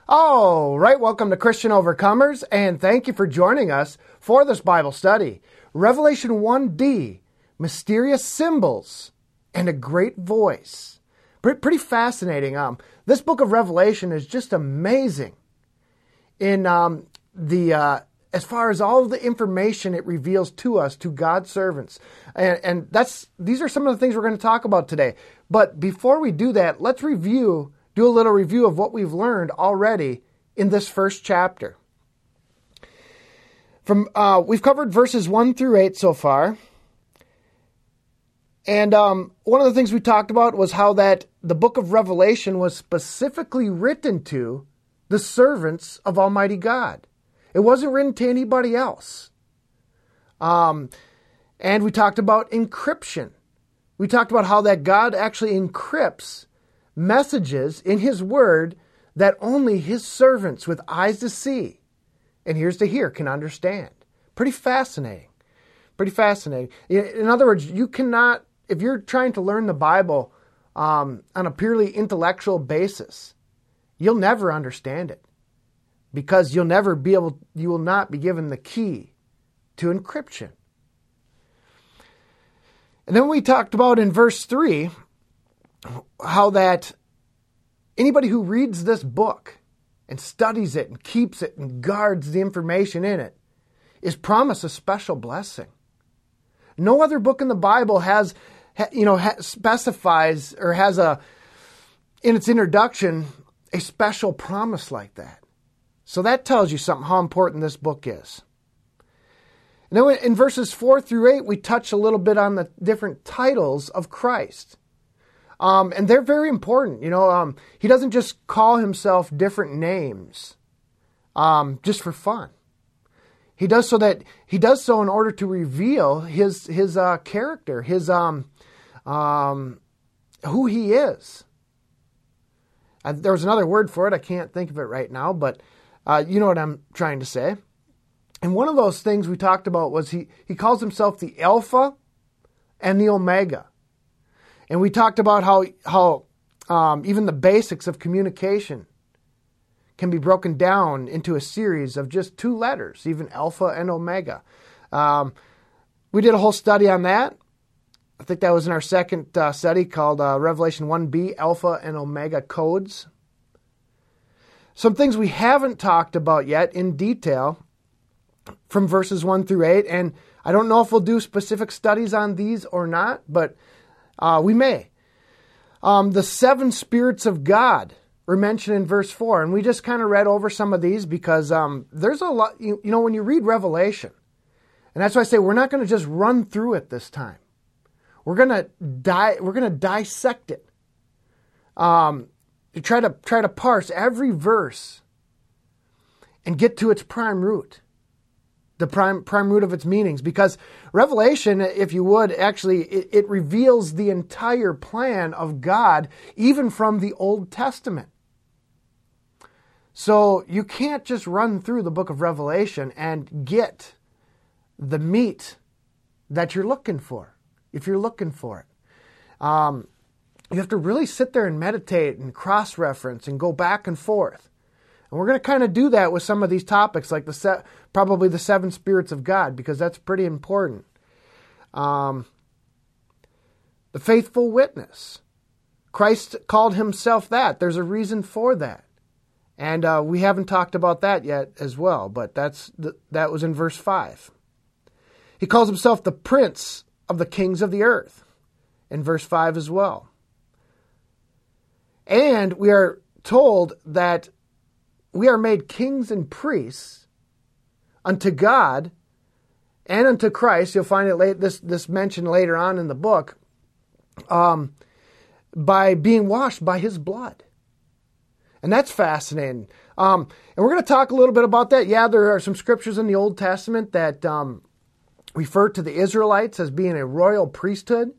All right, welcome to Christian Overcomers, and thank you for joining us for this Bible study. Revelation 1D, Mysterious Symbols and a Great Voice. Pretty fascinating. This book of Revelation is just amazing in as far as all of the information it reveals to us, to God's servants. And these are some of the things we're going to talk about today. But before we do that, let's do a little review of what we've learned already in this first chapter. We've covered verses 1 through 8 so far. And one of the things we talked about was how that the book of Revelation was specifically written to the servants of Almighty God. It wasn't written to anybody else. And we talked about encryption. We talked about how that God actually encrypts messages in His Word that only His servants with eyes to see and ears to hear can understand. Pretty fascinating. Pretty fascinating. In other words, you cannot, if you're trying to learn the Bible on a purely intellectual basis, you'll never understand it because you will not be given the key to encryption. And then we talked about in verse 3 how that anybody who reads this book and studies it and keeps it and guards the information in it is promised a special blessing. No other book in the Bible specifies or has in its introduction a special promise like that. So that tells you something how important this book is. And then in verses 4 through 8, we touch a little bit on the different titles of Christ. And they're very important. He doesn't just call Himself different names just for fun. He does so in order to reveal his character, who He is. There was another word for it. I can't think of it right now, but you know what I'm trying to say. And one of those things we talked about was he calls Himself the Alpha and the Omega. And we talked about how even the basics of communication can be broken down into a series of just two letters, even Alpha and Omega. We did a whole study on that. I think that was in our second study called Revelation 1B, Alpha and Omega Codes. Some things we haven't talked about yet in detail from verses 1 through 8. And I don't know if we'll do specific studies on these or not, but we may. The 7 spirits of God were mentioned in verse 4, and we just kind of read over some of these because there's a lot, when you read Revelation, and that's why I say we're not going to just run through it this time. We're going to dissect it. To try to parse every verse and get to its prime root. The prime root of its meanings, because Revelation, if you would, actually, it reveals the entire plan of God, even from the Old Testament. So you can't just run through the book of Revelation and get the meat that you're looking for, if you're looking for it. You have to really sit there and meditate and cross-reference and go back and forth. And we're going to kind of do that with some of these topics, like probably the 7 spirits of God, because that's pretty important. The faithful witness. Christ called Himself that. There's a reason for that. And we haven't talked about that yet as well, but that was in verse 5. He calls Himself the Prince of the Kings of the Earth in verse 5 as well. And we are told that we are made kings and priests unto God and unto Christ. You'll find it this mentioned later on in the book, by being washed by His blood. And that's fascinating. And we're going to talk a little bit about that. Yeah, there are some scriptures in the Old Testament that refer to the Israelites as being a royal priesthood.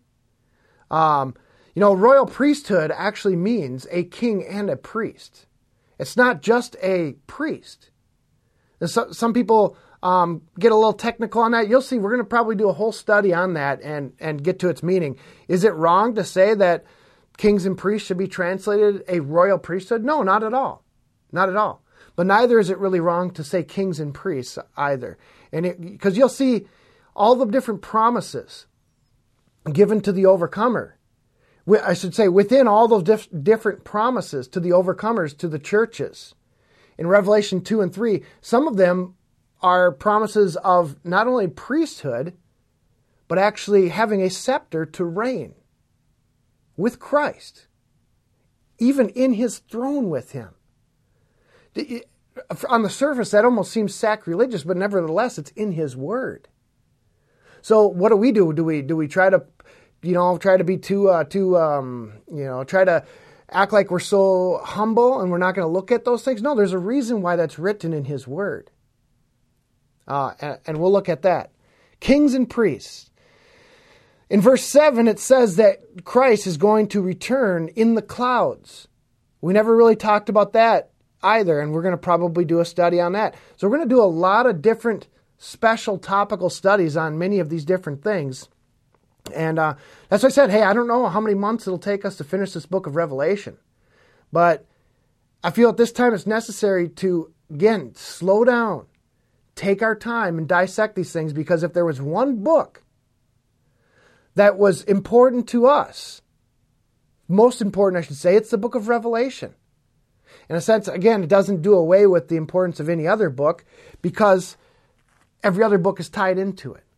Royal priesthood actually means a king and a priest. It's not just a priest. Some people get a little technical on that. You'll see, we're going to probably do a whole study on that and get to its meaning. Is it wrong to say that kings and priests should be translated a royal priesthood? No, not at all. Not at all. But neither is it really wrong to say kings and priests either. And because you'll see all the different promises given to the overcomer. I should say within all those different promises to the overcomers, to the churches. In Revelation 2 and 3, some of them are promises of not only priesthood, but actually having a scepter to reign with Christ, even in his throne with him. On the surface, that almost seems sacrilegious, but nevertheless, it's in his word. So what do? Do we try to, try to be try to act like we're so humble and we're not going to look at those things? No, there's a reason why that's written in his word. And we'll look at that. Kings and priests. In verse 7, it says that Christ is going to return in the clouds. We never really talked about that either, and we're going to probably do a study on that. So we're going to do a lot of different special topical studies on many of these different things. And that's why I said, hey, I don't know how many months it'll take us to finish this book of Revelation. But I feel at this time it's necessary to, again, slow down, take our time and dissect these things, because if there was one book that was important to us, most important, I should say, it's the book of Revelation. In a sense, again, it doesn't do away with the importance of any other book, because every other book is tied into it.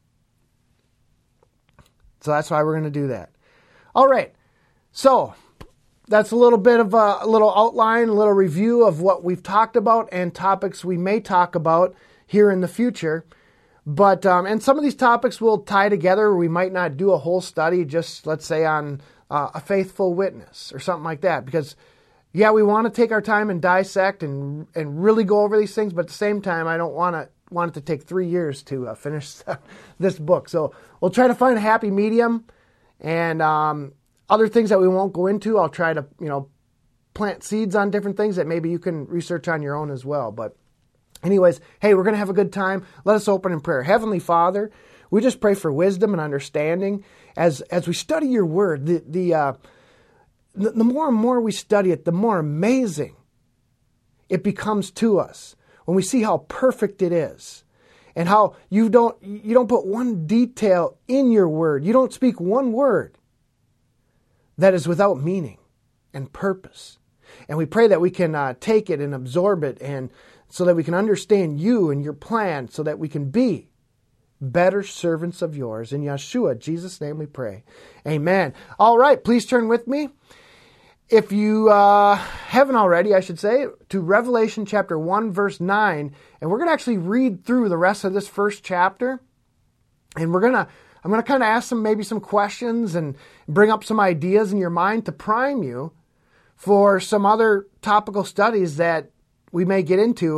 So that's why we're going to do that. All right. So that's a little bit of a little outline, a little review of what we've talked about and topics we may talk about here in the future. But and some of these topics will tie together. We might not do a whole study, just let's say on a faithful witness or something like that. Because, yeah, we want to take our time and dissect and really go over these things. But at the same time, I don't want it to take 3 years to finish this book. So we'll try to find a happy medium. And other things that we won't go into, I'll try to, plant seeds on different things that maybe you can research on your own as well. But anyways, hey, we're going to have a good time. Let us open in prayer. Heavenly Father, we just pray for wisdom and understanding as we study your word. The more and more we study it, the more amazing it becomes to us when we see how perfect it is and how you don't put one detail in your word. You don't speak one word that is without meaning and purpose. And we pray that we can take it and absorb it, and so that we can understand you and your plan, so that we can be better servants of yours. In Yeshua, Jesus' name we pray. Amen. All right, please turn with me, if you haven't already, I should say, to Revelation chapter 1, verse 9. And we're going to actually read through the rest of this first chapter. And I'm going to kind of ask maybe some questions and bring up some ideas in your mind to prime you for some other topical studies that we may get into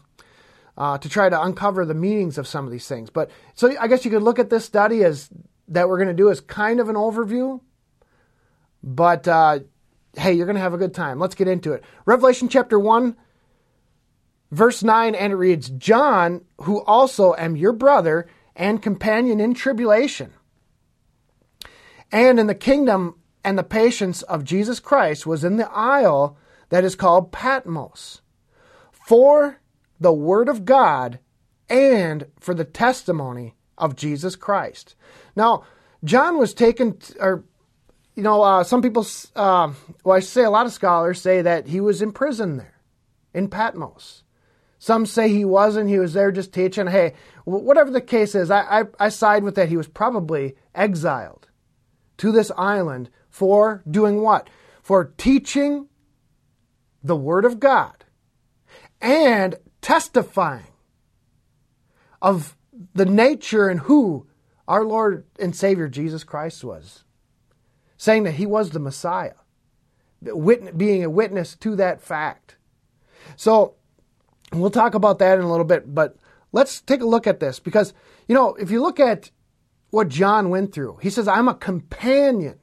to try to uncover the meanings of some of these things. But so I guess you could look at this study as that we're going to do as kind of an overview. But hey, you're going to have a good time. Let's get into it. Revelation chapter 1, verse 9, and it reads, John, who also am your brother and companion in tribulation, and in the kingdom and the patience of Jesus Christ, was in the isle that is called Patmos, for the word of God and for the testimony of Jesus Christ. Now, John was taken, some people, I say a lot of scholars say that he was in prison there in Patmos. Some say he wasn't. He was there just teaching. Hey, whatever the case is, I side with that. He was probably exiled to this island for doing what? For teaching the word of God and testifying of the nature and who our Lord and Savior Jesus Christ was, saying that he was the Messiah, being a witness to that fact. So we'll talk about that in a little bit, but let's take a look at this, because, if you look at what John went through, he says, I'm a companion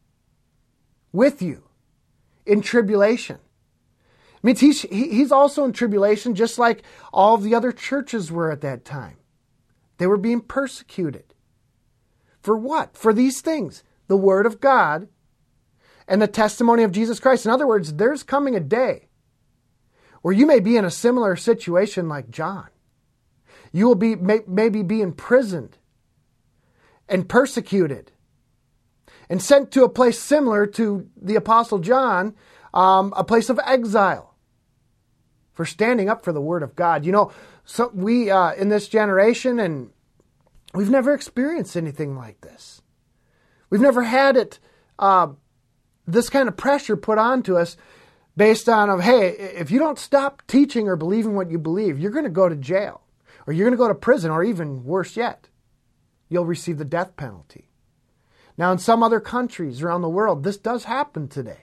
with you in tribulation. It means he's also in tribulation, just like all of the other churches were at that time. They were being persecuted. For what? For these things. The word of God and the testimony of Jesus Christ. In other words, there's coming a day Or you may be in a similar situation like John. You will be maybe be imprisoned and persecuted and sent to a place similar to the Apostle John, a place of exile for standing up for the Word of God. You know, so we in this generation, and we've never experienced anything like this. We've never had it, this kind of pressure put onto us based on, hey, if you don't stop teaching or believing what you believe, you're going to go to jail, or you're going to go to prison, or even worse yet, you'll receive the death penalty. Now, in some other countries around the world, this does happen today.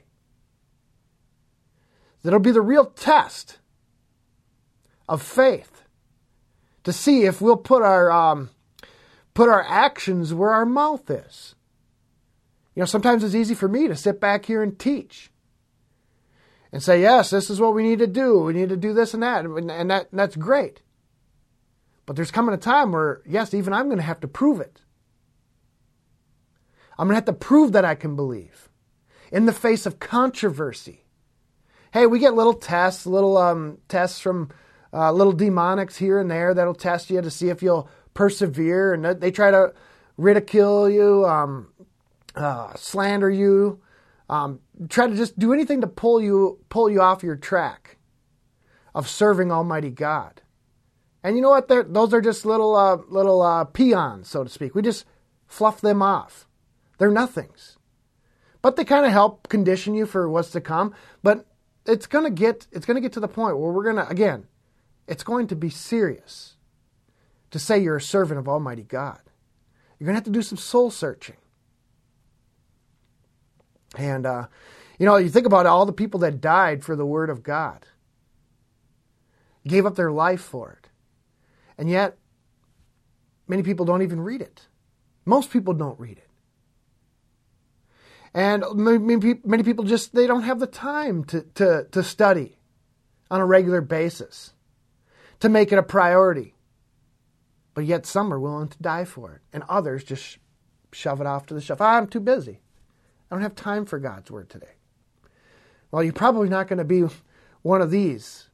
That'll be the real test of faith, to see if we'll put our actions where our mouth is. You know, sometimes it's easy for me to sit back here and teach and say, yes, this is what we need to do. We need to do this and that. And that's great. But there's coming a time where, yes, even I'm going to have to prove it. I'm going to have to prove that I can believe in the face of controversy. Hey, we get little tests, tests from little demonics here and there that'll test you to see if you'll persevere. And they try to ridicule you, slander you, try to just do anything to pull you off your track of serving Almighty God. And you know what? Those are just little peons, so to speak. We just fluff them off. They're nothings. But they kind of help condition you for what's to come. But it's going to get to the point where it's going to be serious to say you're a servant of Almighty God. You're going to have to do some soul searching. And, you think about all the people that died for the Word of God, gave up their life for it. And yet, many people don't even read it. Most people don't read it. And many people they don't have the time to study on a regular basis, to make it a priority. But yet some are willing to die for it. And others just shove it off to the shelf. I'm too busy. I don't have time for God's Word today. Well, you're probably not going to be one of these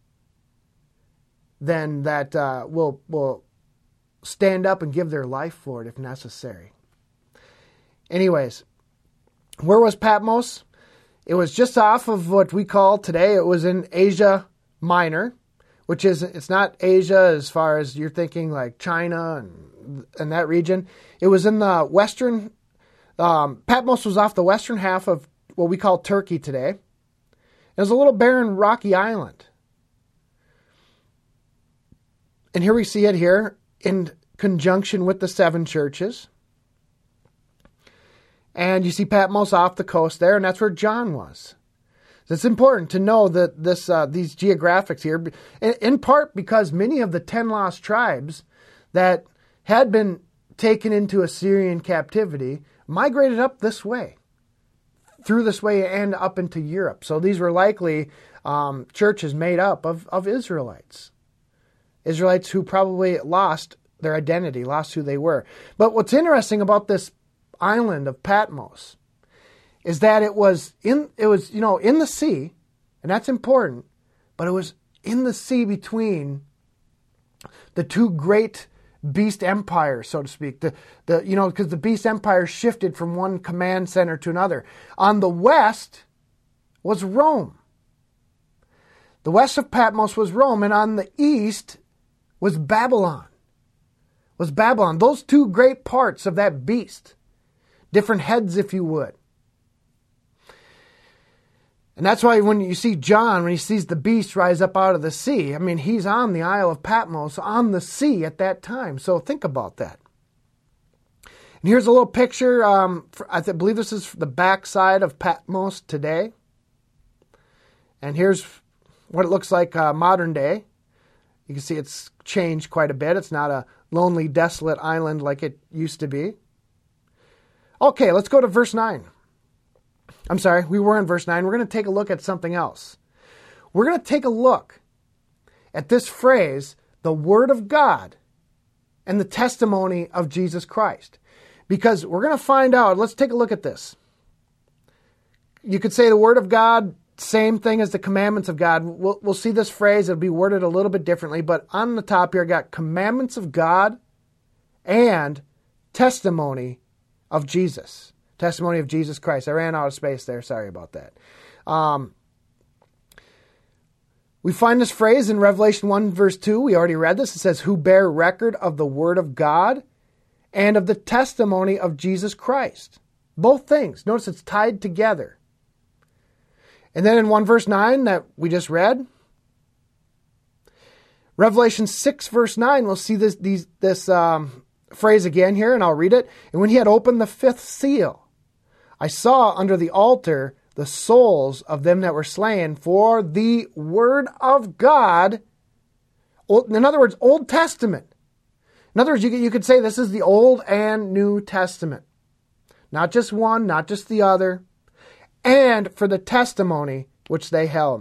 then that will stand up and give their life for it if necessary. Anyways, where was Patmos? It was just off of what we call today, it was in Asia Minor, which it's not Asia as far as you're thinking like China and that region. It was in the western, Patmos was off the western half of what we call Turkey today. It was a little barren, rocky island. And here we see it here in conjunction with the 7 churches. And you see Patmos off the coast there, and that's where John was. So it's important to know that these geographics here, in part because many of the 10 lost tribes that had been taken into Assyrian captivity migrated up this way, through this way and up into Europe. So these were likely churches made up of Israelites. Israelites who probably lost their identity, lost who they were. But what's interesting about this island of Patmos is that it was in the sea, and that's important, but it was in the sea between the two great beast empires, so to speak. Because the beast empire shifted from one command center to another. On the west was Rome. The west of Patmos was Rome, and on the east was Babylon. Those two great parts of that beast. Different heads, if you would. And that's why when you see John, when he sees the beast rise up out of the sea, I mean, he's on the Isle of Patmos, on the sea at that time. So think about that. And here's a little picture. I believe this is the backside of Patmos today. And here's what it looks like modern day. You can see it's changed quite a bit. It's not a lonely, desolate island like it used to be. Okay, let's go to verse 9. I'm sorry, we were in verse 9. We're going to take a look at something else. We're going to take a look at this phrase, the Word of God and the testimony of Jesus Christ. Because we're going to find out, let's take a look at this. You could say the Word of God same thing as the commandments of God. We'll see this phrase. It'll be worded a little bit differently, but on the top here, I got commandments of God and testimony of Jesus. Testimony of Jesus Christ. I ran out of space there. Sorry about that. We find this phrase in Revelation 1 verse 2. We already read this. It says, who bear record of the word of God and of the testimony of Jesus Christ. Both things. Notice it's tied together. And then in 1 verse 9 that we just read, Revelation 6 verse 9, we'll see this phrase again here, and I'll read it. And when he had opened the fifth seal, I saw under the altar the souls of them that were slain for the word of God. In other words, Old Testament. In other words, you could say this is the Old and New Testament. Not just one, not just the other. And for the testimony which they held.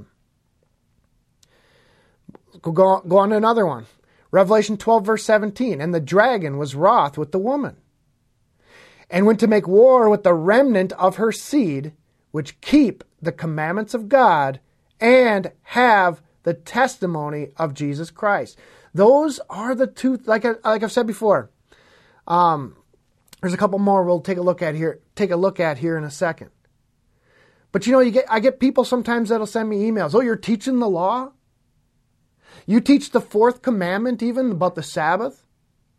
Go on to another one. Revelation 12 verse 17. And the dragon was wroth with the woman, and went to make war with the remnant of her seed, which keep the commandments of God and have the testimony of Jesus Christ. Those are the two, like I've said before. There's a couple more we'll take a look at here in a second. But I get people sometimes that'll send me emails. Oh, you're teaching the law? You teach the fourth commandment even about the Sabbath?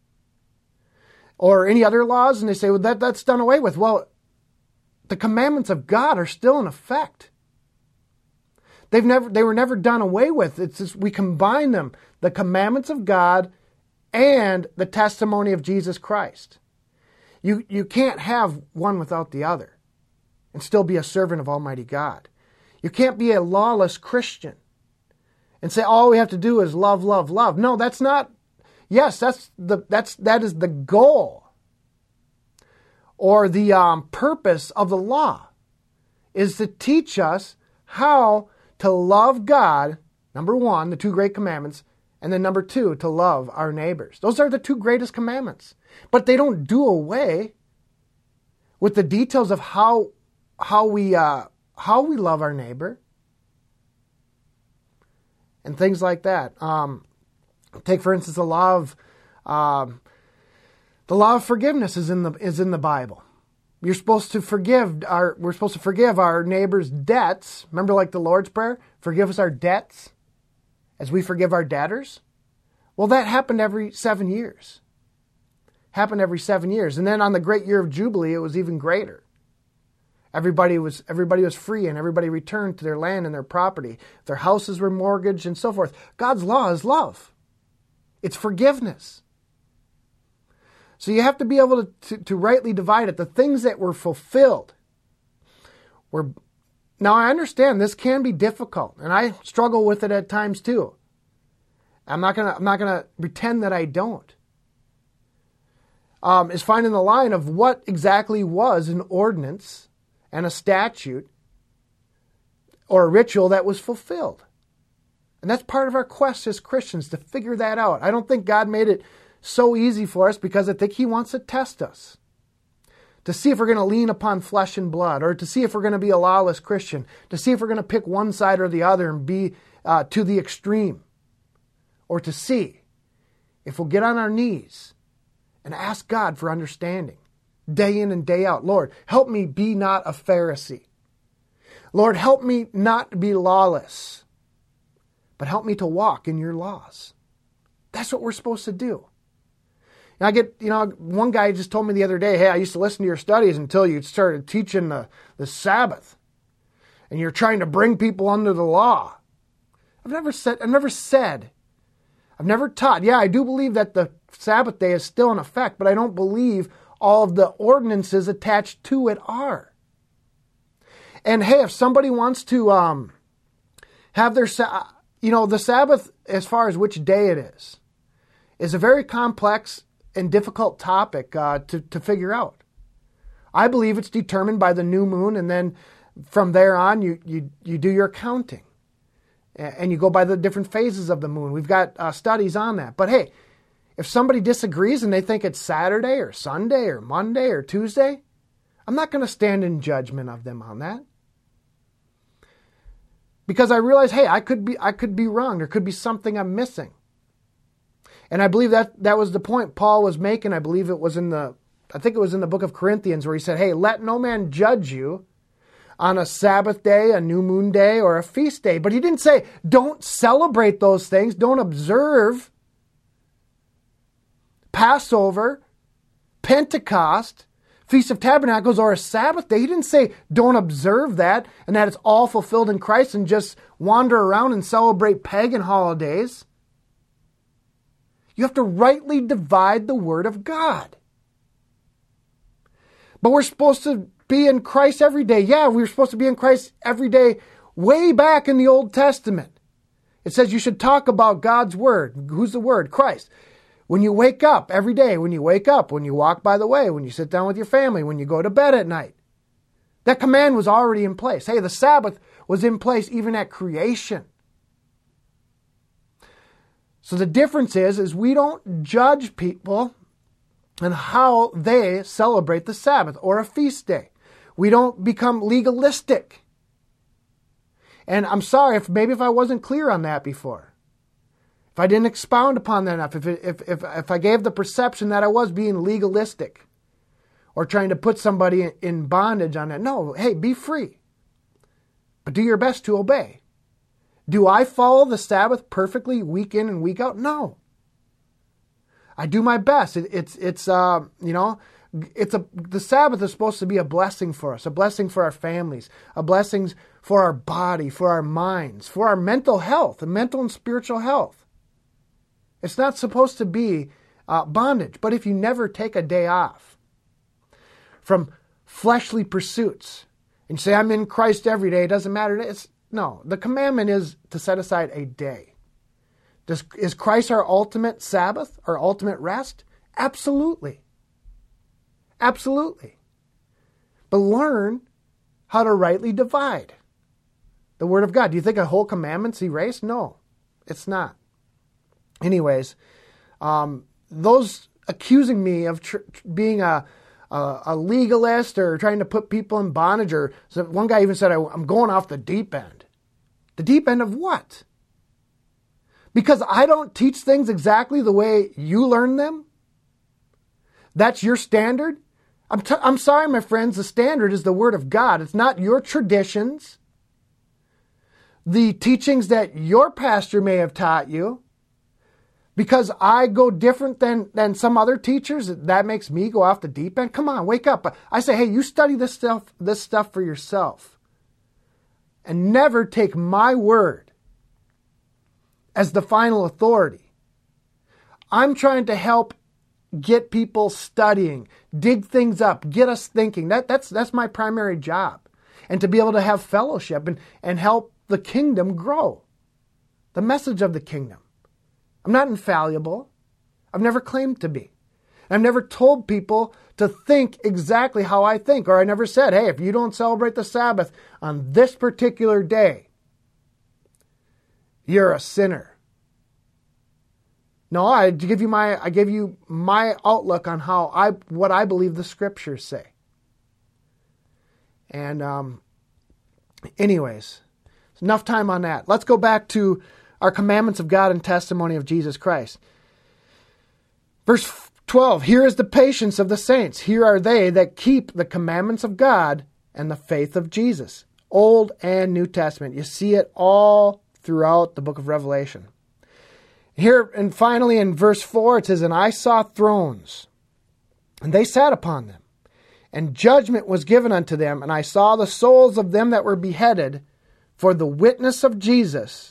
Or any other laws? And they say, well, that's done away with. Well, the commandments of God are still in effect. They were never done away with. It's just we combine them, the commandments of God and the testimony of Jesus Christ. You can't have one without the other and still be a servant of Almighty God. You can't be a lawless Christian and say all we have to do is love, love, love. No, that's not. Yes, that is the goal. Or the purpose of the law is to teach us how to love God, number one, the two great commandments, and then number two, to love our neighbors. Those are the two greatest commandments. But they don't do away with the details of how we love our neighbor and things like that. Take for instance the law of forgiveness is in the Bible. We're supposed to forgive our neighbor's debts. Remember, like the Lord's Prayer, forgive us our debts as we forgive our debtors. Well, that happened every 7 years. And then on the great year of Jubilee, it was even greater. Everybody was free, and everybody returned to their land and their property. Their houses were mortgaged and so forth. God's law is love. It's forgiveness. So you have to be able to rightly divide it. The things that were fulfilled were. Now I understand this can be difficult, and I struggle with it at times too. I'm not gonna pretend that I don't. Is finding the line of what exactly was an ordinance and a statute or a ritual that was fulfilled. And that's part of our quest as Christians, to figure that out. I don't think God made it so easy for us because I think He wants to test us. To see if we're going to lean upon flesh and blood, or to see if we're going to be a lawless Christian, to see if we're going to pick one side or the other and be to the extreme, or to see if we'll get on our knees and ask God for understanding day in and day out. Lord, help me be not a Pharisee. Lord, help me not be lawless, but help me to walk in your laws. That's what we're supposed to do. And I get, one guy just told me the other day, hey, I used to listen to your studies until you started teaching the Sabbath. And you're trying to bring people under the law. I've never taught. Yeah, I do believe that the Sabbath day is still in effect, but I don't believe all of the ordinances attached to it are. And hey, if somebody wants to have their, the Sabbath, as far as which day it is a very complex and difficult topic to figure out. I believe it's determined by the new moon, and then from there on, you do your counting. And you go by the different phases of the moon. We've got studies on that. But hey, if somebody disagrees and they think it's Saturday or Sunday or Monday or Tuesday, I'm not going to stand in judgment of them on that. because I realized, hey, I could be wrong. There could be something I'm missing. And I believe that was the point Paul was making. I believe it was in the book of Corinthians where he said, hey, let no man judge you on a Sabbath day, a new moon day, or a feast day. But he didn't say, don't celebrate those things. Don't observe Passover, Pentecost, Feast of Tabernacles, or a Sabbath day. He didn't say, don't observe that and that it's all fulfilled in Christ and just wander around and celebrate pagan holidays. You have to rightly divide the Word of God. But we're supposed to be in Christ every day. Yeah, we were supposed to be in Christ every day way back in the Old Testament. It says you should talk about God's Word. Who's the Word? Christ. When you wake up every day, when you wake up, when you walk by the way, when you sit down with your family, when you go to bed at night. That command was already in place. Hey, the Sabbath was in place even at creation. So the difference is we don't judge people on how they celebrate the Sabbath or a feast day. We don't become legalistic. And I'm sorry if I wasn't clear on that before. If I didn't expound upon that enough, if I gave the perception that I was being legalistic or trying to put somebody in bondage on that. No, hey, be free. But do your best to obey. Do I follow the Sabbath perfectly week in and week out? No. I do my best. The Sabbath is supposed to be a blessing for us, a blessing for our families, a blessing for our body, for our minds, for our mental health, mental and spiritual health. It's not supposed to be bondage. But if you never take a day off from fleshly pursuits and say, I'm in Christ every day, it doesn't matter. No, the commandment is to set aside a day. Is Christ our ultimate Sabbath, our ultimate rest? Absolutely. Absolutely. But learn how to rightly divide the Word of God. Do you think a whole commandment's erased? No, it's not. Anyways, those accusing me of being a legalist or trying to put people in bondage, or so one guy even said, I'm going off the deep end. The deep end of what? Because I don't teach things exactly the way you learn them? That's your standard? I'm sorry, my friends, the standard is the Word of God. It's not your traditions, the teachings that your pastor may have taught you. Because I go different than some other teachers, that makes me go off the deep end? Come on, wake up. I say, hey, you study this stuff for yourself. And never take my word as the final authority. I'm trying to help get people studying, dig things up, get us thinking. That's my primary job. And to be able to have fellowship and help the kingdom grow. The message of the kingdom. I'm not infallible. I've never claimed to be. I've never told people to think exactly how I think. Or I never said, hey, if you don't celebrate the Sabbath on this particular day, you're a sinner. No, I give you my outlook on what I believe the Scriptures say. And anyways, enough time on that. Let's go back to our commandments of God and testimony of Jesus Christ. Verse 12, here is the patience of the saints. Here are they that keep the commandments of God and the faith of Jesus. Old and New Testament. You see it all throughout the book of Revelation. Here, and finally in verse 4, it says, and I saw thrones, and they sat upon them, and judgment was given unto them, and I saw the souls of them that were beheaded for the witness of Jesus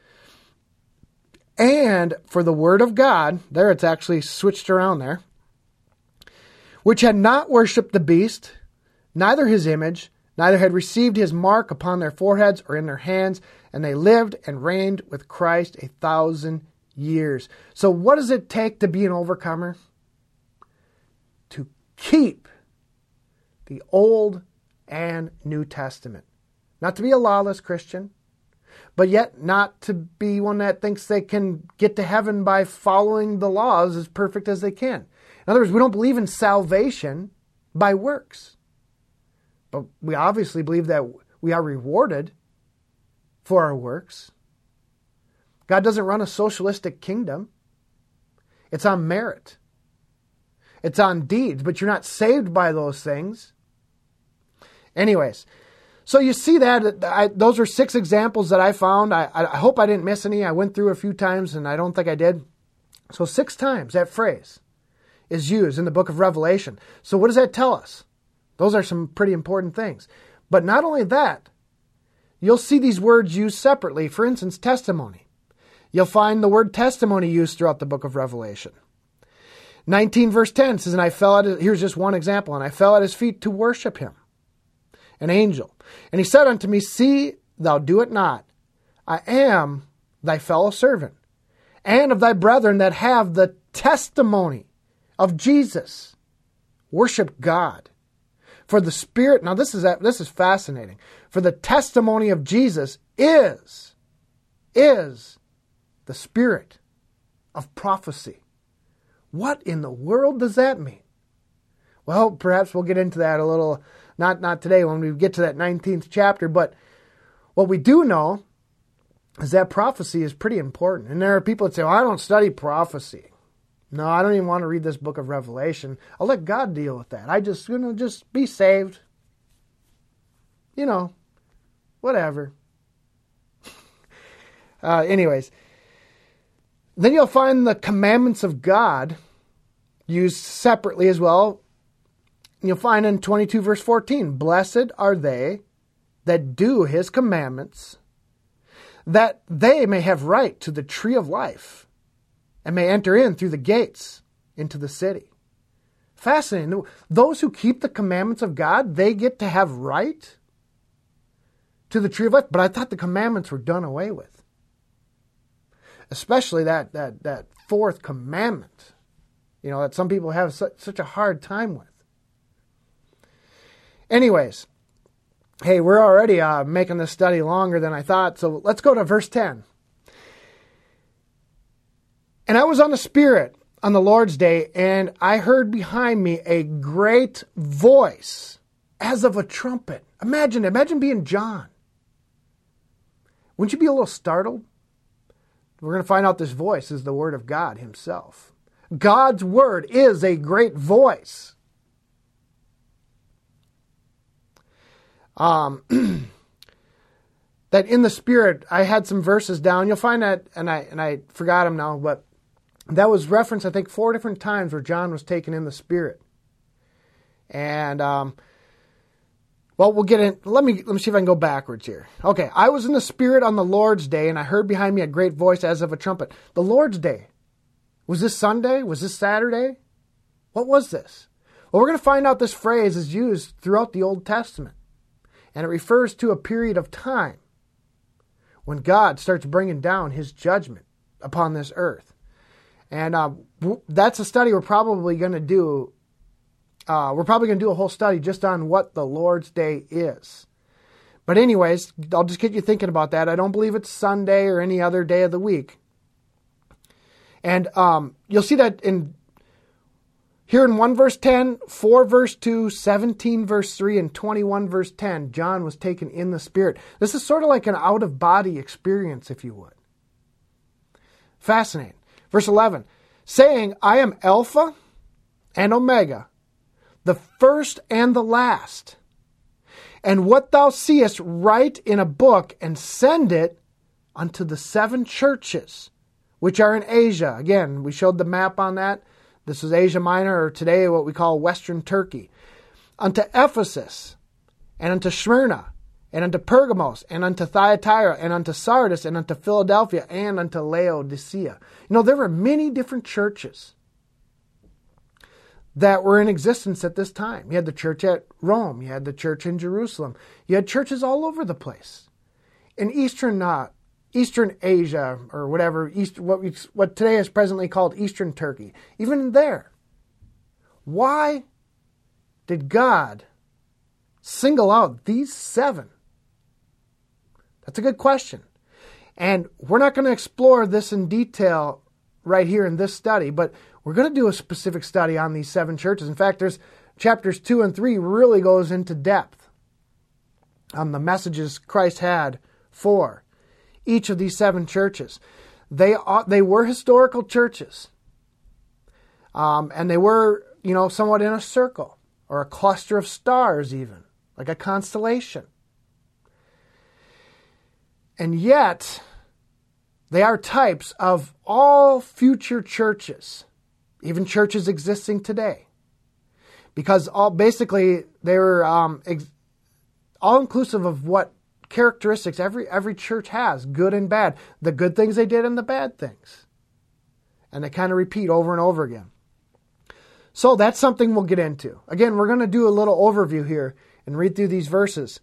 and for the word of God. There, it's actually switched around there. Which had not worshipped the beast, neither his image, neither had received his mark upon their foreheads or in their hands, and they lived and reigned with Christ 1,000 years. So what does it take to be an overcomer? To keep the Old and New Testament. Not to be a lawless Christian, but yet not to be one that thinks they can get to heaven by following the laws as perfect as they can. In other words, we don't believe in salvation by works. But we obviously believe that we are rewarded for our works. God doesn't run a socialistic kingdom. It's on merit. It's on deeds, but you're not saved by those things. Anyways, so you see that those are 6 examples that I found. I hope I didn't miss any. I went through a few times and I don't think I did. So 6 times that phrase is used in the book of Revelation. So what does that tell us? Those are some pretty important things. But not only that, you'll see these words used separately. For instance, testimony. You'll find the word testimony used throughout the book of Revelation. 19 verse 10 says, here's just one example, and I fell at his feet to worship him, an angel. And he said unto me, see, thou do it not. I am thy fellow servant, and of thy brethren that have the testimony of Jesus. Worship God. For the Spirit, now this is fascinating. For the testimony of Jesus is the spirit of prophecy. What in the world does that mean? Well, perhaps we'll get into that a little, not today when we get to that 19th chapter, but what we do know is that prophecy is pretty important. And there are people that say, well, I don't study prophecy. No, I don't even want to read this book of Revelation. I'll let God deal with that. I just be saved. Whatever. Anyways, then you'll find the commandments of God used separately as well. You'll find in 22 verse 14, blessed are they that do his commandments, that they may have right to the tree of life and may enter in through the gates into the city. Fascinating. Those who keep the commandments of God, they get to have right to the tree of life. But I thought the commandments were done away with. Especially that 4th commandment, that some people have such a hard time with. Anyways, hey, we're already making this study longer than I thought, so let's go to verse 10. And I was on the Spirit on the Lord's day, and I heard behind me a great voice as of a trumpet. Imagine being John. Wouldn't you be a little startled? We're going to find out this voice is the Word of God himself. God's Word is a great voice. That in the Spirit, I had some verses down. You'll find that, and I forgot them now, but that was referenced, I think, 4 different times where John was taken in the Spirit. And, we'll get in. Let me see if I can go backwards here. Okay, I was in the Spirit on the Lord's day, and I heard behind me a great voice as of a trumpet. The Lord's day. Was this Sunday? Was this Saturday? What was this? Well, we're going to find out this phrase is used throughout the Old Testament. And it refers to a period of time when God starts bringing down his judgment upon this earth. And that's a study we're probably going to do. We're probably going to do a whole study just on what the Lord's Day is. But anyways, I'll just get you thinking about that. I don't believe it's Sunday or any other day of the week. And you'll see that here in 1 verse 10, 4 verse 2, 17 verse 3, and 21 verse 10, John was taken in the Spirit. This is sort of like an out-of-body experience, if you would. Fascinating. Verse 11, saying, I am Alpha and Omega, the first and the last. And what thou seest, write in a book and send it unto the 7 churches, which are in Asia. Again, we showed the map on that. This is Asia Minor, or today what we call Western Turkey. Unto Ephesus, and unto Smyrna, and unto Pergamos, and unto Thyatira, and unto Sardis, and unto Philadelphia, and unto Laodicea. There were many different churches that were in existence at this time. You had the church at Rome. You had the church in Jerusalem. You had churches all over the place. In Eastern Asia, or whatever, what today is presently called Eastern Turkey. Even there. Why did God single out these 7? That's a good question. And we're not going to explore this in detail right here in this study, but we're going to do a specific study on these 7 churches. In fact, there's chapters 2 and 3 really goes into depth on the messages Christ had for each of these 7 churches. They were historical churches. And they were, somewhat in a circle or a cluster of stars even, like a constellation. And yet, they are types of all future churches, even churches existing today. Because basically they were all inclusive of what characteristics every church has, good and bad. The good things they did and the bad things. And they kind of repeat over and over again. So that's something we'll get into. Again, we're going to do a little overview here and read through these verses.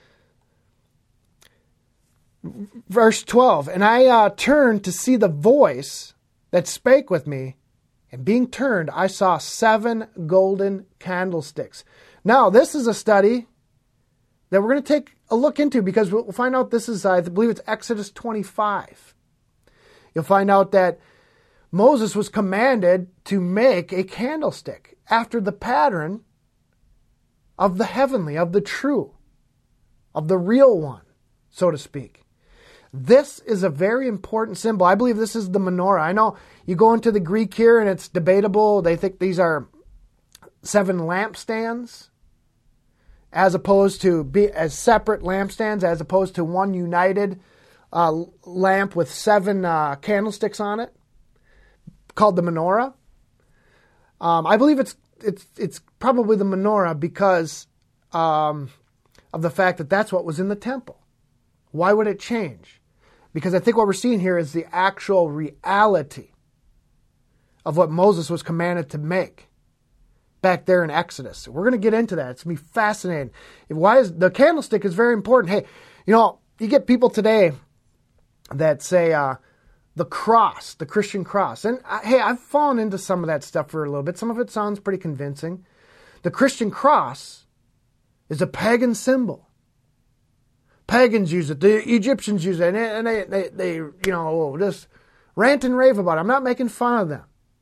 Verse 12, and I turned to see the voice that spake with me, and being turned, I saw 7 golden candlesticks. Now, this is a study that we're going to take a look into because we'll find out this is, I believe it's Exodus 25. You'll find out that Moses was commanded to make a candlestick after the pattern of the heavenly, of the true, of the real one, so to speak. This is a very important symbol. I believe this is the menorah. I know you go into the Greek here and it's debatable. They think these are 7 lampstands as opposed to as separate lampstands, as opposed to one united lamp with 7 candlesticks on it, called the menorah. I believe it's probably the menorah because of the fact that that's what was in the temple. Why would it change? Because I think what we're seeing here is the actual reality of what Moses was commanded to make back there in Exodus. We're going to get into that. It's going to be fascinating. The candlestick is very important. Hey, you get people today that say the cross, the Christian cross. And hey, I've fallen into some of that stuff for a little bit. Some of it sounds pretty convincing. The Christian cross is a pagan symbol. Pagans use it. The Egyptians use it. And they just rant and rave about it. I'm not making fun of them.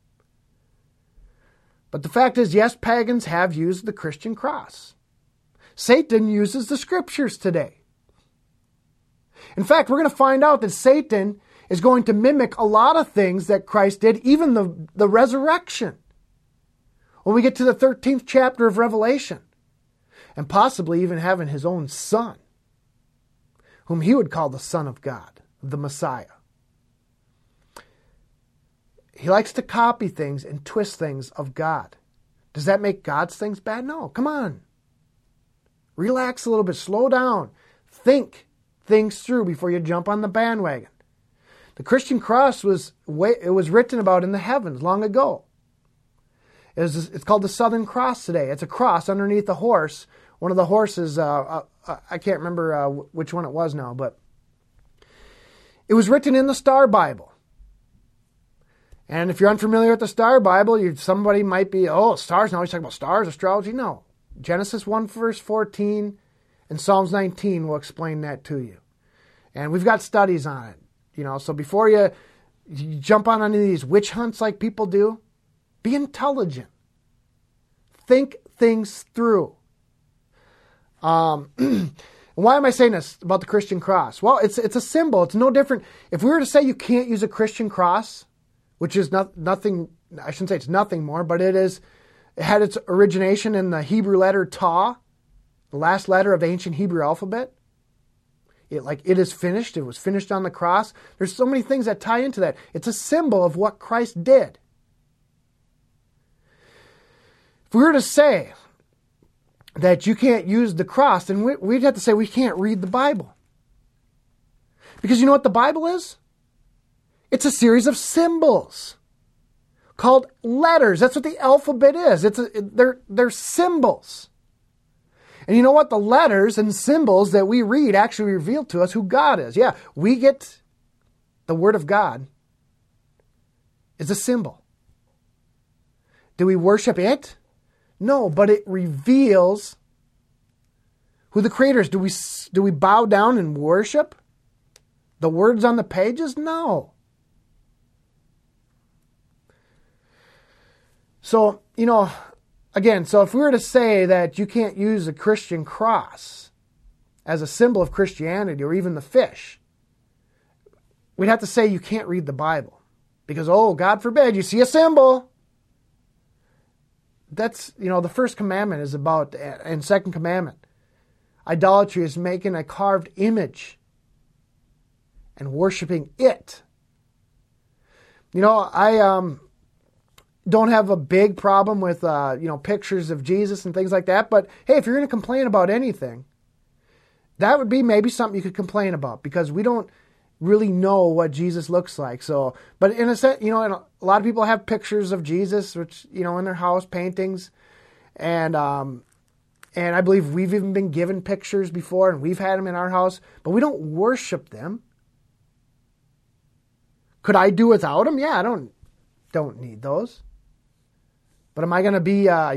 But the fact is, yes, pagans have used the Christian cross. Satan uses the scriptures today. In fact, we're going to find out that Satan is going to mimic a lot of things that Christ did, even the resurrection. When we get to the 13th chapter of Revelation, and possibly even having his own son, whom he would call the Son of God, the Messiah. He likes to copy things and twist things of God. Does that make God's things bad? No. Come on. Relax a little bit. Slow down. Think things through before you jump on the bandwagon. The Christian cross was written about in the heavens long ago. It's called the Southern Cross today. It's a cross underneath a horse. One of the horses, I can't remember which one it was now, but it was written in the Star Bible. And if you're unfamiliar with the Star Bible, somebody might be, stars, now he's talking about stars, astrology. No. Genesis 1 verse 14 and Psalms 19 will explain that to you. And we've got studies on it. So before you jump on any of these witch hunts like people do, be intelligent. Think things through. Why am I saying this about the Christian cross? Well, it's a symbol. It's no different. If we were to say you can't use a Christian cross, which is nothing, I shouldn't say it's nothing more, but it had its origination in the Hebrew letter Tau, the last letter of the ancient Hebrew alphabet. It is finished. It was finished on the cross. There's so many things that tie into that. It's a symbol of what Christ did. If we were to say that you can't use the cross, then we'd have to say we can't read the Bible. Because you know what the Bible is? It's a series of symbols called letters. That's what the alphabet is. They're symbols. And you know what? The letters and symbols that we read actually reveal to us who God is. Yeah, we get the Word of God is a symbol. Do we worship it? No, but it reveals who the Creator is. Do we bow down and worship the words on the pages? No. So, again, so if we were to say that you can't use a Christian cross as a symbol of Christianity or even the fish we'd have to say you can't read the Bible because, oh, God forbid, you see a symbol. That's, the first commandment is about, and second commandment, idolatry is making a carved image and worshiping it. I don't have a big problem with, pictures of Jesus and things like that. But hey, if you're going to complain about anything, that would be maybe something you could complain about because we don't really know what Jesus looks like. So, but in a sense, and a lot of people have pictures of Jesus, which, in their house, paintings. And I believe we've even been given pictures before and we've had them in our house, but we don't worship them. Could I do without them? Yeah, I don't need those. But am I going to be, a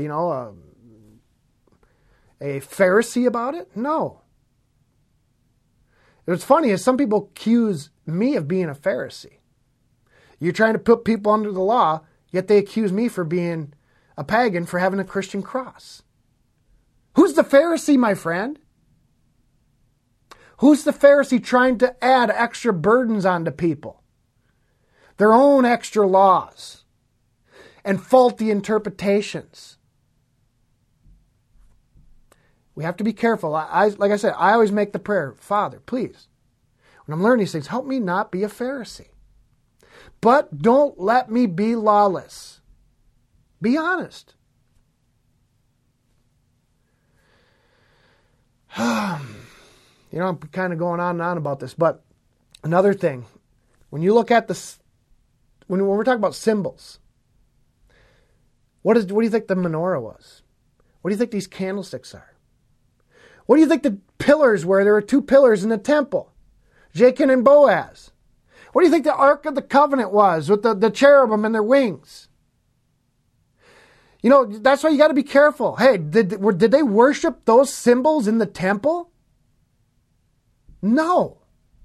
Pharisee about it? No. What's funny is some people accuse me of being a Pharisee. You're trying to put people under the law, yet they accuse me for being a pagan for having a Christian cross. Who's the Pharisee, my friend? Who's the Pharisee trying to add extra burdens onto people? Their own extra laws and faulty interpretations. We have to be careful. Like I said, I always make the prayer, Father, please, when I'm learning these things, help me not be a Pharisee. But don't let me be lawless. Be honest. I'm kind of going on and on about this, but another thing, when you look at this, when we're talking about symbols, what do you think the menorah was? What do you think these candlesticks are? What do you think the pillars were? There were two pillars in the temple, Jachin and Boaz. What do you think the Ark of the Covenant was with the cherubim and their wings? That's why you got to be careful. Hey, did they worship those symbols in the temple? No.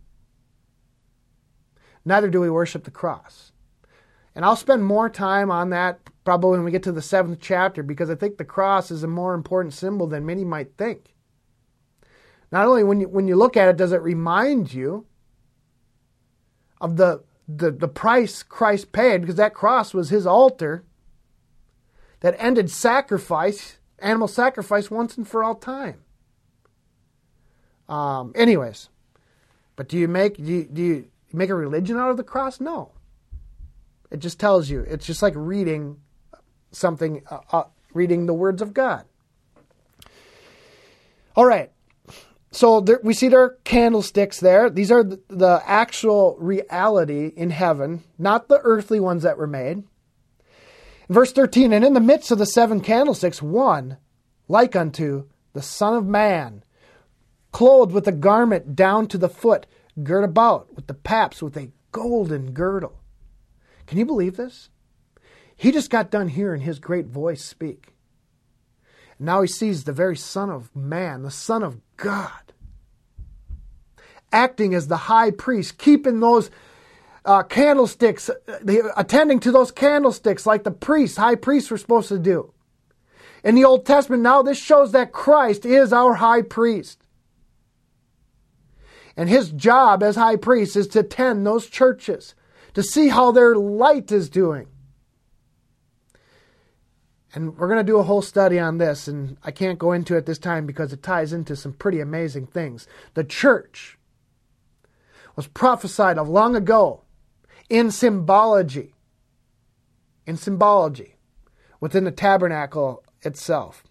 Neither do we worship the cross. And I'll spend more time on that probably when we get to the 7th chapter because I think the cross is a more important symbol than many might think. Not only when you look at it, does it remind you of the price Christ paid, because that cross was his altar that ended animal sacrifice once and for all time. Anyways, but do you make a religion out of the cross? No. It just tells you. It's just like reading something, reading the words of God. All right. So we see their candlesticks there. These are the actual reality in heaven, not the earthly ones that were made. Verse 13, and in the midst of the 7 candlesticks, one like unto the Son of Man, clothed with a garment down to the foot, girt about with the paps with a golden girdle. Can you believe this? He just got done hearing his great voice speak. And now he sees the very Son of Man, the Son of God, acting as the high priest, keeping those candlesticks, attending to those candlesticks like the high priests were supposed to do. In the Old Testament, now this shows that Christ is our high priest. And his job as high priest is to attend those churches, to see how their light is doing. And we're going to do a whole study on this, and I can't go into it this time because it ties into some pretty amazing things. The church was prophesied of long ago in symbology, within the tabernacle itself.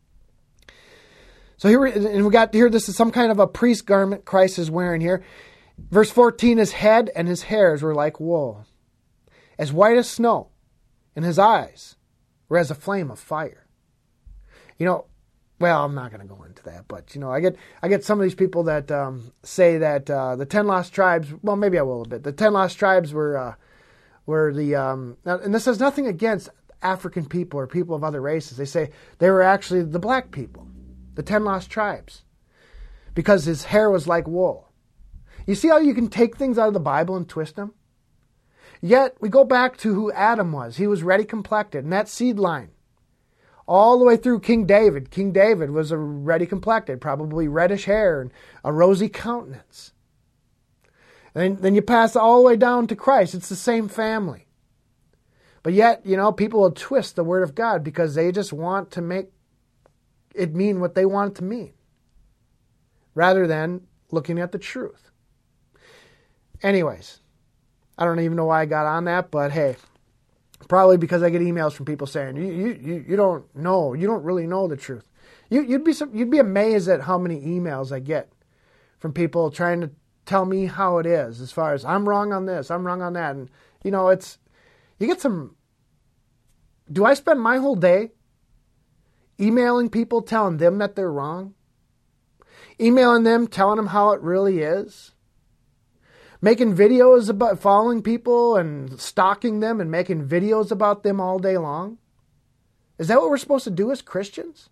So we got here, this is some kind of a priest garment Christ is wearing here. Verse 14, his head and his hairs were like wool, as white as snow, and his eyes were as a flame of fire. Well, I'm not going to go into that, but I get some of these people that say that the 10 lost tribes. Well, maybe I will a bit. The 10 lost tribes were the and this has nothing against African people or people of other races. They say they were actually the black people, the 10 lost tribes, because his hair was like wool. You see how you can take things out of the Bible and twist them? Yet we go back to who Adam was. He was reddy complected, and that seed line, all the way through King David. King David was a reddy complected, probably reddish hair and a rosy countenance. And then you pass all the way down to Christ. It's the same family. But yet, people will twist the Word of God because they just want to make it mean what they want it to mean, rather than looking at the truth. Anyways, I don't even know why I got on that, but hey, probably because I get emails from people saying, you don't know, you don't really know the truth. You'd be amazed at how many emails I get from people trying to tell me how it is, as far as I'm wrong on this, I'm wrong on that. And, you get some... Do I spend my whole day emailing people telling them that they're wrong? Emailing them, telling them how it really is? Making videos about following people and stalking them and making videos about them all day long? Is that what we're supposed to do as Christians?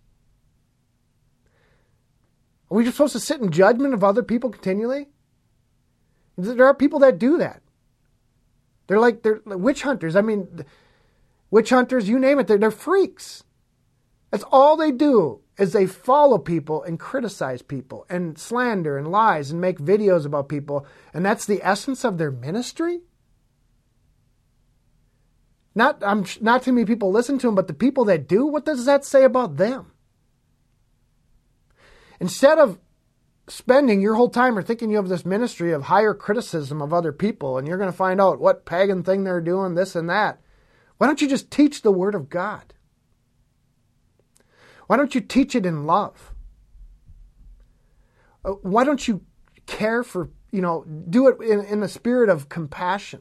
Are we just supposed to sit in judgment of other people continually? There are people that do that. They're witch hunters. I mean, witch hunters, you name it, they're freaks. That's all they do, is they follow people and criticize people and slander and lies and make videos about people. And that's the essence of their ministry? Not too many people listen to them, but the people that do, what does that say about them? Instead of spending your whole time or thinking you have this ministry of higher criticism of other people and you're going to find out what pagan thing they're doing, this and that, why don't you just teach the Word of God? Why don't you teach it in love? Why don't you care for, do it in the spirit of compassion?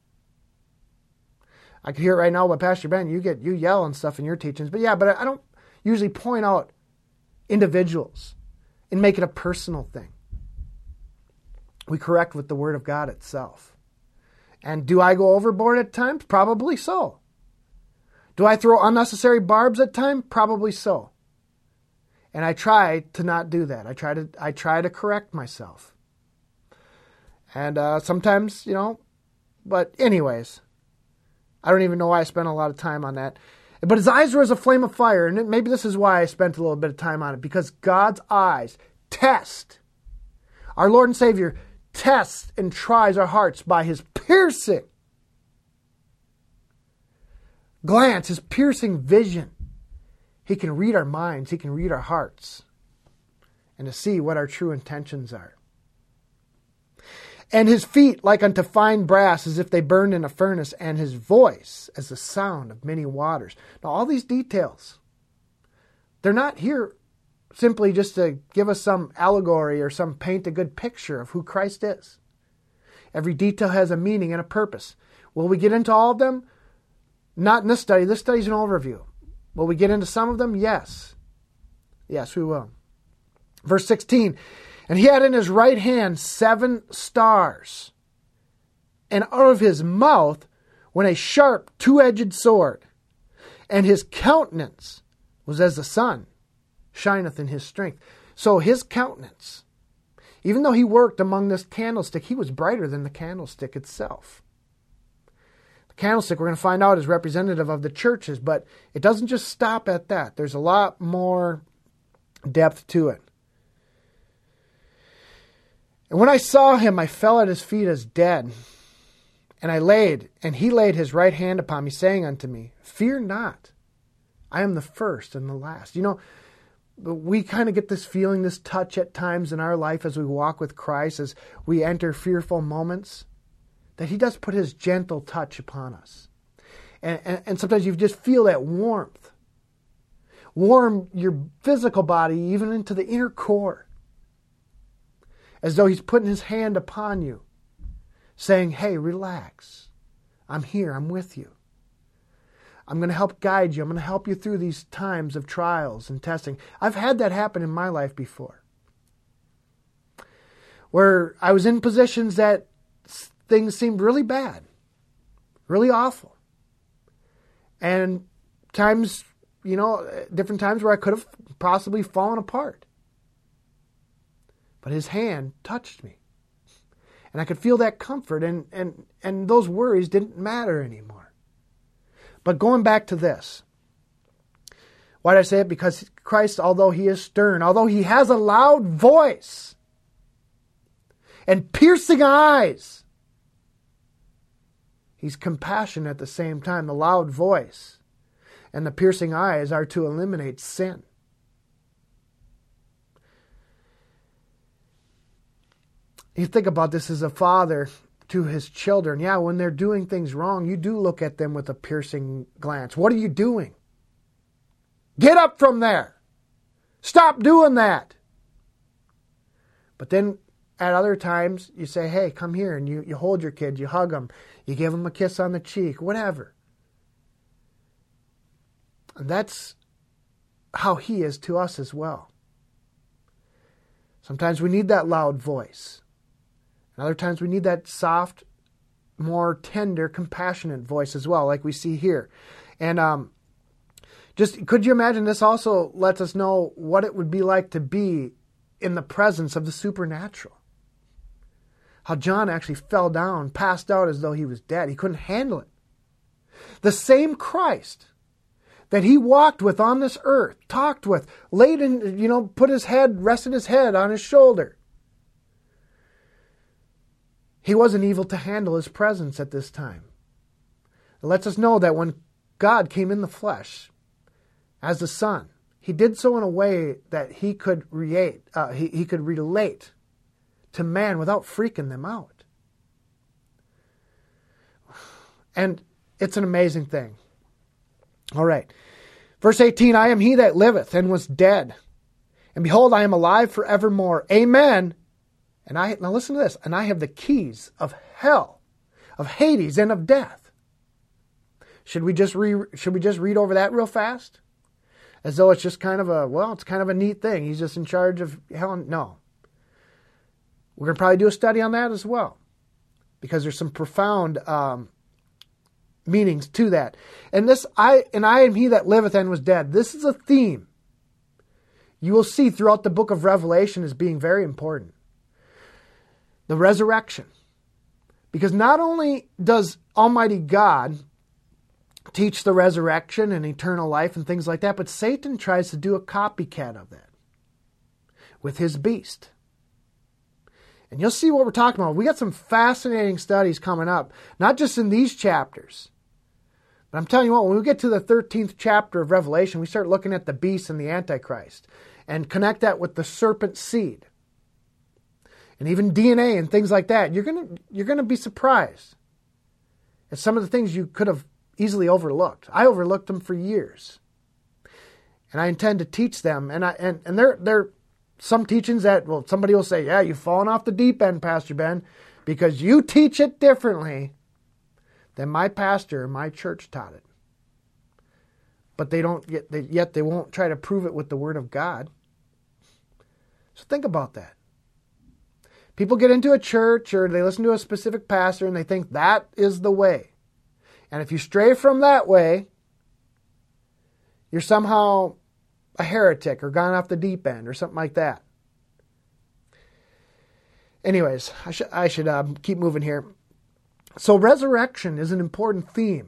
I can hear it right now by Pastor Ben. You yell and stuff in your teachings. But I don't usually point out individuals and make it a personal thing. We correct with the Word of God itself. And do I go overboard at times? Probably so. Do I throw unnecessary barbs at times? Probably so. And I try to not do that. I try to correct myself. And sometimes, but anyways, I don't even know why I spent a lot of time on that. But his eyes were as a flame of fire, and maybe this is why I spent a little bit of time on it, because God's eyes test. Our Lord and Savior tests and tries our hearts by His piercing glance, His piercing vision. He can read our minds, He can read our hearts, and to see what our true intentions are. And His feet like unto fine brass, as if they burned in a furnace, and His voice as the sound of many waters. Now, all these details, they're not here simply just to give us some allegory or some paint a good picture of who Christ is. Every detail has a meaning and a purpose. Will we get into all of them? Not in this study. This study is an overview. Will we get into some of them? Yes. Yes, we will. Verse 16, and he had in his right hand 7 stars, and out of his mouth went a sharp 2-edged sword, and his countenance was as the sun shineth in his strength. So his countenance, even though he worked among this candlestick, he was brighter than the candlestick itself. The candlestick, we're going to find out, is representative of the churches, but it doesn't just stop at that. There's a lot more depth to it. And when I saw him, I fell at his feet as dead. And he laid his right hand upon me, saying unto me, fear not, I am the first and the last. We kind of get this feeling, this touch at times in our life as we walk with Christ, as we enter fearful moments, that He does put His gentle touch upon us. And sometimes you just feel that warmth. Warm your physical body, even into the inner core. As though He's putting His hand upon you, saying, hey, relax. I'm here. I'm with you. I'm going to help guide you. I'm going to help you through these times of trials and testing. I've had that happen in my life before, where I was in positions that things seemed really bad, really awful. And times, different times where I could have possibly fallen apart. But His hand touched me. And I could feel that comfort, and those worries didn't matter anymore. But going back to this, why did I say it? Because Christ, although He is stern, although He has a loud voice, and piercing eyes. He's compassionate at the same time. The loud voice and the piercing eyes are to eliminate sin. You think about this as a father to his children. Yeah, when they're doing things wrong, you do look at them with a piercing glance. What are you doing? Get up from there. Stop doing that. But then at other times, you say, hey, come here, and you hold your kid, you hug them, you give them a kiss on the cheek, whatever. And that's how he is to us as well. Sometimes we need that loud voice. And other times we need that soft, more tender, compassionate voice as well, like we see here. And just could you imagine, this also lets us know what it would be like to be in the presence of the supernatural. How John actually fell down, passed out as though he was dead. He couldn't handle it. The same Christ that he walked with on this earth, talked with, laid in, put his head, rested his head on his shoulder. He wasn't able to handle his presence at this time. It lets us know that when God came in the flesh as the Son, he did so in a way that he could he could relate to man without freaking them out. And it's an amazing thing. All right. Verse 18, I am he that liveth and was dead. And behold, I am alive forevermore. Amen. Now listen to this. And I have the keys of hell, of Hades, and of death. Should we just read over that real fast? As though it's just kind of a neat thing. He's just in charge of hell. No. We're going to probably do a study on that as well, because there's some profound meanings to that. And I am he that liveth and was dead. This is a theme you will see throughout the book of Revelation as being very important. The resurrection. Because not only does Almighty God teach the resurrection and eternal life and things like that, but Satan tries to do a copycat of that with his beast. And you'll see what we're talking about. We got some fascinating studies coming up, not just in these chapters. But I'm telling you what, when we get to the 13th chapter of Revelation, we start looking at the beast and the Antichrist and connect that with the serpent seed. And even DNA and things like that. You're gonna be surprised at some of the things you could have easily overlooked. I overlooked them for years. And I intend to teach them. And they're some teachings that, well, somebody will say, yeah, you've fallen off the deep end, Pastor Ben, because you teach it differently than my pastor and my church taught it. But yet they won't try to prove it with the Word of God. So think about that. People get into a church or they listen to a specific pastor and they think that is the way. And if you stray from that way, you're somehow a heretic or gone off the deep end or something like that. Anyways, I should keep moving here. So resurrection is an important theme.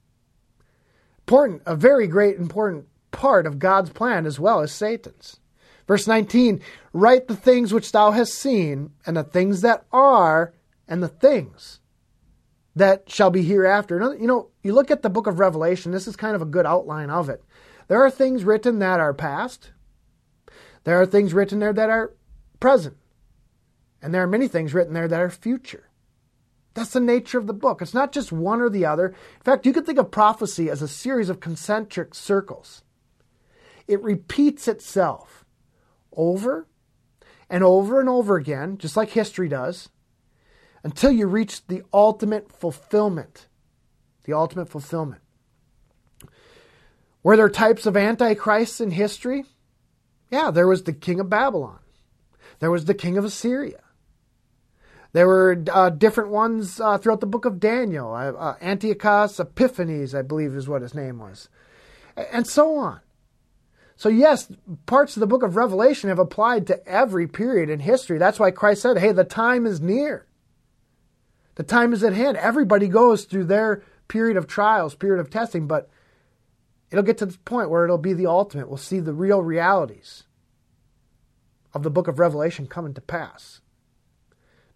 A very great important part of God's plan as well as Satan's. Verse 19, write the things which thou hast seen, and the things that are, and the things that shall be hereafter. You look at the book of Revelation, this is kind of a good outline of it. There are things written that are past. There are things written there that are present. And there are many things written there that are future. That's the nature of the book. It's not just one or the other. In fact, you could think of prophecy as a series of concentric circles. It repeats itself over and over and over again, just like history does, until you reach the ultimate fulfillment. The ultimate fulfillment. Were there types of antichrists in history? Yeah, there was the king of Babylon. There was the king of Assyria. There were different ones throughout the book of Daniel. Antiochus Epiphanes, I believe is what his name was. And so on. So yes, parts of the book of Revelation have applied to every period in history. That's why Christ said, hey, the time is near. The time is at hand. Everybody goes through their period of trials, period of testing, but it'll get to the point where it'll be the ultimate. We'll see the real realities of the book of Revelation coming to pass.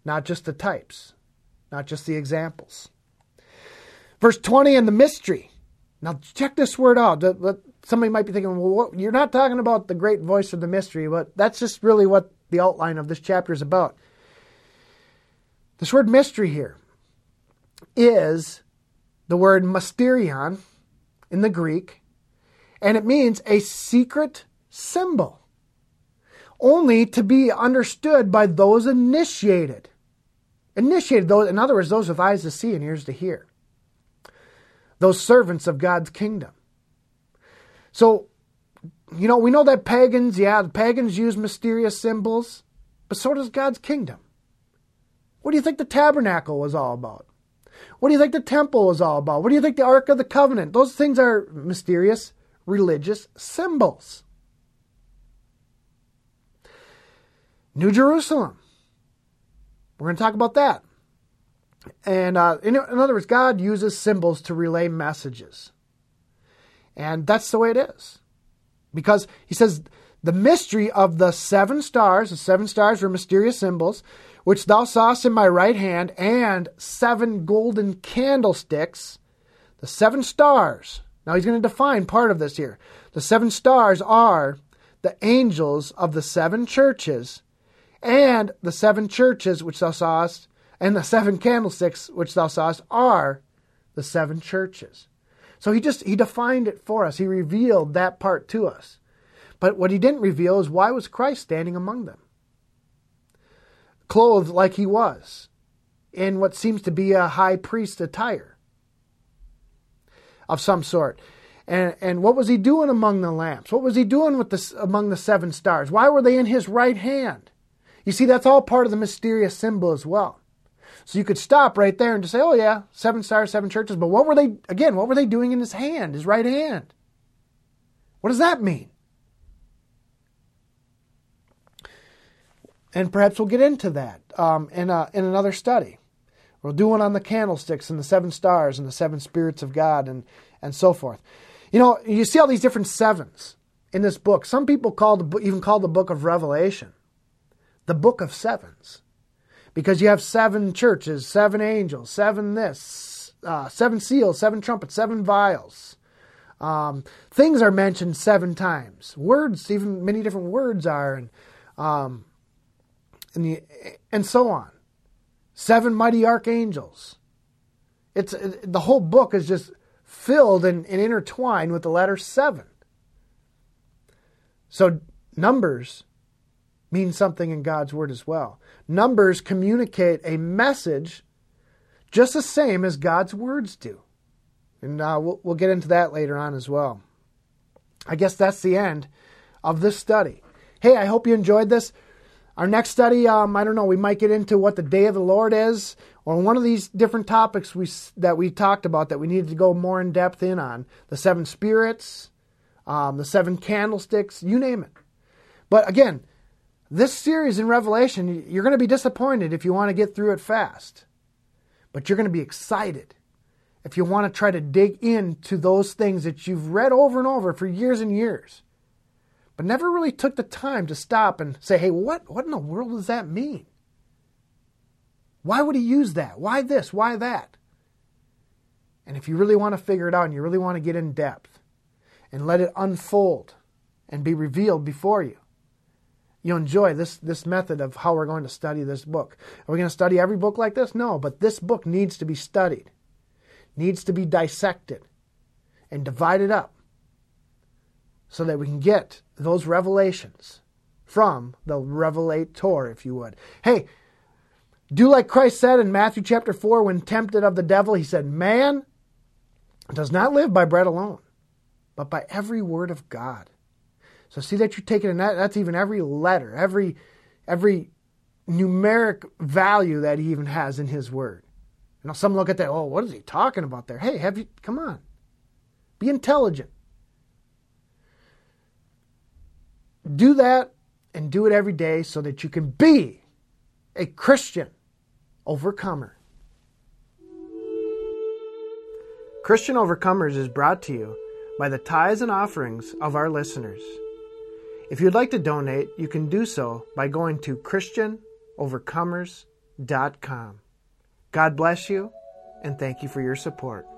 not just the types, not just the examples. Verse 20, and the mystery. Now check this word out. Somebody might be thinking, well, you're not talking about the great voice of the mystery, but that's just really what the outline of this chapter is about. This word mystery here is the word mysterion in the Greek, and it means a secret symbol, only to be understood by those initiated. Initiated, those, in other words, those with eyes to see and ears to hear. Those servants of God's kingdom. So, we know that the pagans use mysterious symbols, but so does God's kingdom. What do you think the tabernacle was all about? What do you think the temple was all about? What do you think the Ark of the Covenant? Those things are mysterious religious symbols. New Jerusalem. We're going to talk about that. And in other words, God uses symbols to relay messages. And that's the way it is. Because he says, the mystery of the 7 stars were mysterious symbols, which thou sawest in my right hand, and 7 golden candlesticks. The 7 stars. Now he's going to define part of this here. The 7 stars are the angels of the 7 churches, and the 7 churches which thou sawest, and the 7 candlesticks which thou sawest are the 7 churches. So he defined it for us. He revealed that part to us. But what he didn't reveal is why was Christ standing among them, clothed like he was, in what seems to be a high priest attire of some sort. And what was he doing among the lamps? What was he doing among the 7 stars? Why were they in his right hand? You see, that's all part of the mysterious symbol as well. So you could stop right there and just say, oh yeah, 7 stars, 7 churches. But what were they doing in his hand, his right hand? What does that mean? And perhaps we'll get into that in another study. We'll do one on the candlesticks and the 7 stars and the 7 spirits of God and so forth. You see all these different 7s in this book. Some people even call the book of Revelation the book of 7s. Because you have 7 churches, 7 angels, 7 this, 7 seals, 7 trumpets, 7 vials. Things are mentioned 7 times. Words, even many different words are, and so on. 7 mighty archangels. The whole book is just filled and intertwined with the letter 7. So numbers mean something in God's word as well. Numbers communicate a message just the same as God's words do. And we'll get into that later on as well. I guess that's the end of this study. Hey, I hope you enjoyed this. Our next study, I don't know, we might get into what the day of the Lord is, or one of these different topics that we talked about that we needed to go more in depth in on. The 7 spirits, the 7 candlesticks, you name it. But again, this series in Revelation, you're going to be disappointed if you want to get through it fast. But you're going to be excited if you want to try to dig into those things that you've read over and over for years and years, but never really took the time to stop and say, hey, what in the world does that mean? Why would he use that? Why this? Why that? And if you really want to figure it out and you really want to get in depth and let it unfold and be revealed before you, you'll enjoy this method of how we're going to study this book. Are we going to study every book like this? No, but this book needs to be studied, needs to be dissected and divided up so that we can get those revelations from the revelator, if you would. Hey, do like Christ said in Matthew chapter 4 when tempted of the devil. He said, man does not live by bread alone, but by every word of God. So see that you're taking in that's even every letter, every numeric value that he even has in his word. You know, some look at that, oh, what is he talking about there? Hey, come on. Be intelligent. Do that and do it every day so that you can be a Christian overcomer. Christian Overcomers is brought to you by the tithes and offerings of our listeners. If you'd like to donate, you can do so by going to ChristianOvercomers.com. God bless you, and thank you for your support.